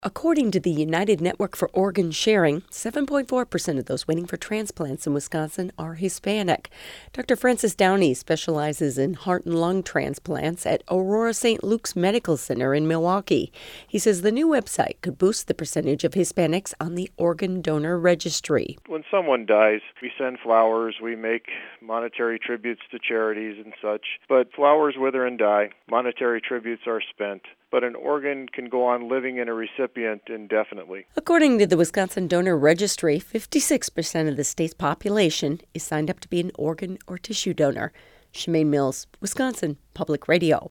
According to the United Network for Organ Sharing, 7.4% of those waiting for transplants in Wisconsin are Hispanic. Dr. Francis Downey specializes in heart and lung transplants at Aurora St. Luke's Medical Center in Milwaukee. He says the new website could boost the percentage of Hispanics on the organ donor registry. When someone dies, we send flowers, we make monetary tributes to charities and such. But flowers wither and die. Monetary tributes are spent. But an organ can go on living in a recipient indefinitely. According to the Wisconsin Donor Registry, 56% of the state's population is signed up to be an organ or tissue donor. Shemaine Mills, Wisconsin Public Radio.